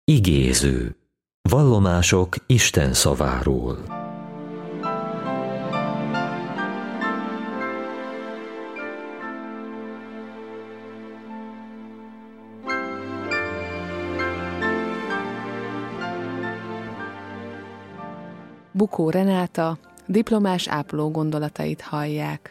Igéző. Vallomások Isten szaváról. Bukó Renáta diplomás ápoló gondolatait hallják.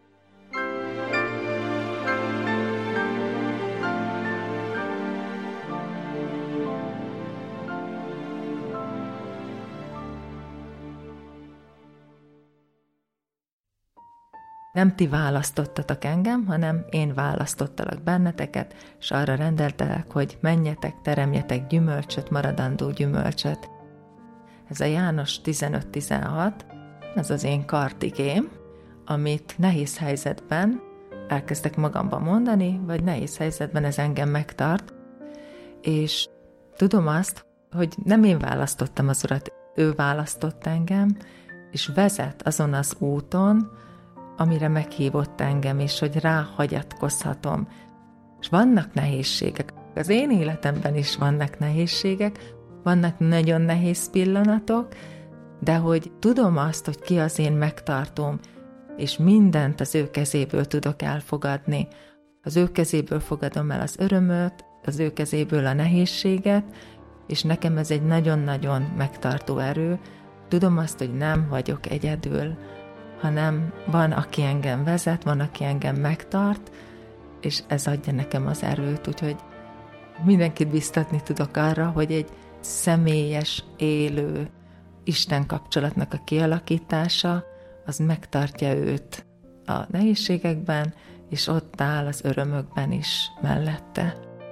Nem ti választottatok engem, hanem én választottalak benneteket, és arra rendeltelek, hogy menjetek, teremjetek gyümölcsöt, maradandó gyümölcsöt. Ez a János 15-16, ez az én kartigém, amit nehéz helyzetben elkezdek magamban mondani, vagy nehéz helyzetben ez engem megtart, és tudom azt, hogy nem én választottam az Urat, ő választott engem, és vezet azon az úton, amire meghívott engem, és hogy ráhagyatkozhatom. És vannak nehézségek. Az én életemben is vannak nehézségek, vannak nagyon nehéz pillanatok, de hogy tudom azt, hogy ki az én megtartóm, és mindent az ő kezéből tudok elfogadni. Az ő kezéből fogadom el az örömöt, az ő kezéből a nehézséget, és nekem ez egy nagyon-nagyon megtartó erő. Tudom azt, hogy nem vagyok egyedül, hanem van, aki engem vezet, van, aki engem megtart, és ez adja nekem az erőt, úgyhogy mindenkit biztatni tudok arra, hogy egy személyes, élő Isten kapcsolatnak a kialakítása, az megtartja őt a nehézségekben, és ott áll az örömökben is mellette.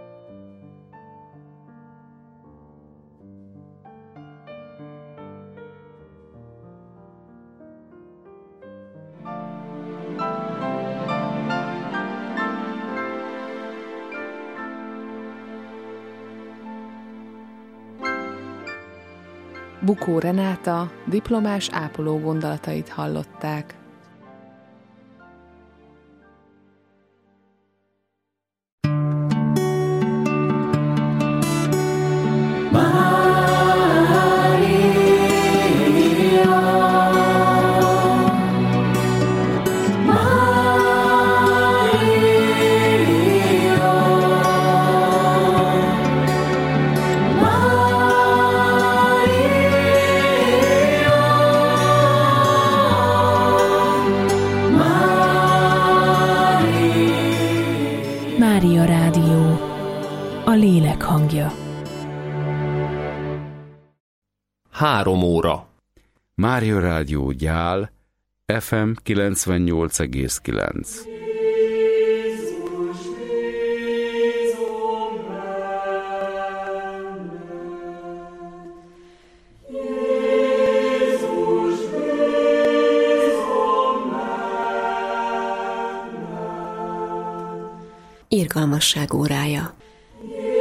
Bukó Renáta diplomás ápoló gondolatait hallották. Mária Rádió, a lélek hangja. 3 óra. Mária Rádió Gyál, FM 98,9. Irgalmasság órája.